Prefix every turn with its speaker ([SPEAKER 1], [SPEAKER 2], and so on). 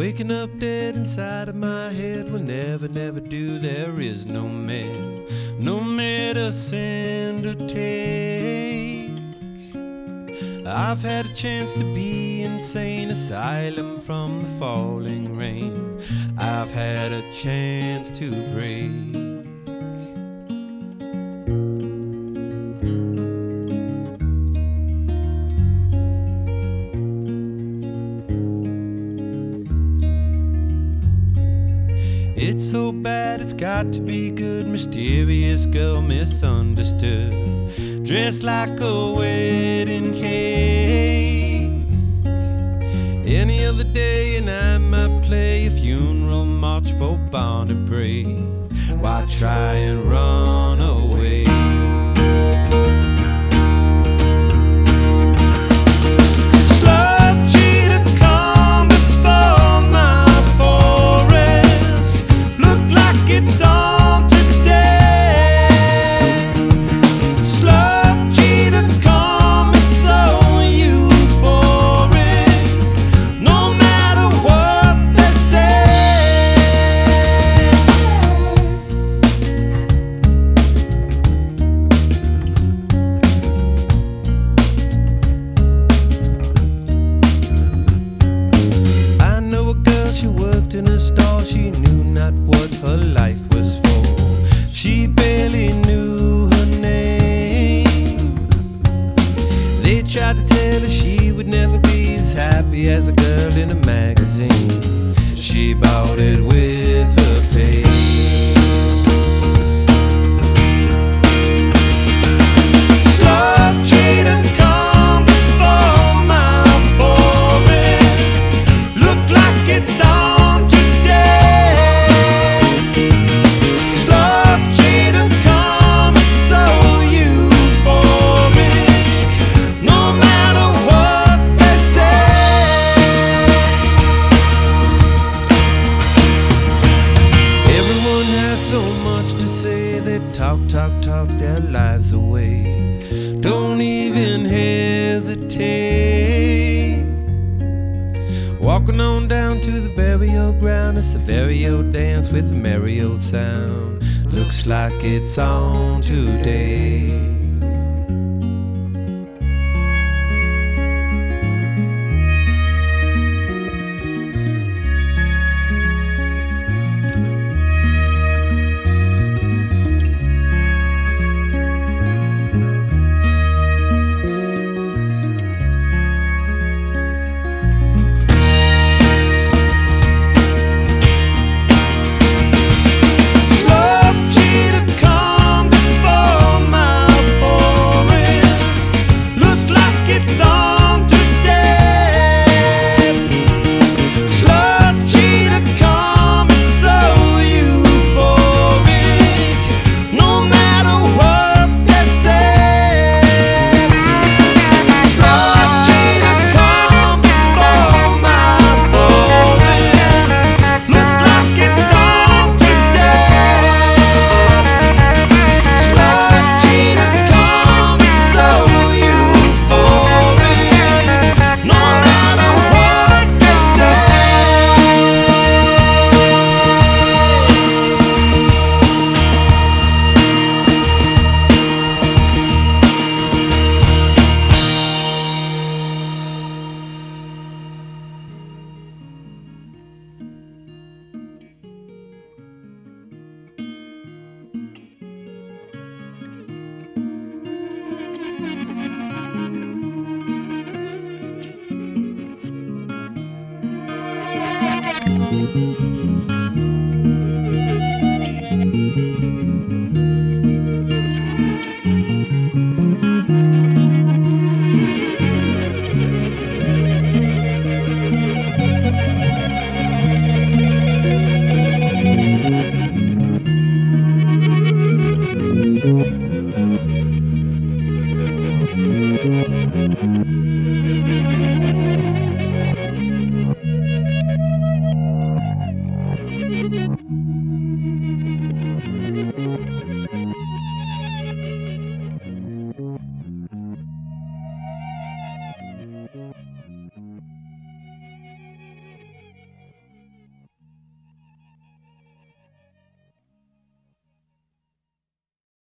[SPEAKER 1] Waking up dead inside of my head will never, never do. There is no medicine to take. I've had a chance to be insane asylum from the falling rain. I've had a chance to break. It's so bad, it's got to be good. Mysterious girl misunderstood, dressed like a wedding cake. Any other day and I might play a funeral march for Barney Bray. Why try and run away? She worked in a stall, she knew not what her life was for. She barely knew her name. They tried to tell her she would never be as happy as a girl in a magazine. She bought it with her pay. Talk their lives away. Don't even hesitate. Walking on down to the burial ground. It's a very old dance with a merry old sound. Looks like it's on today.
[SPEAKER 2] Thank you.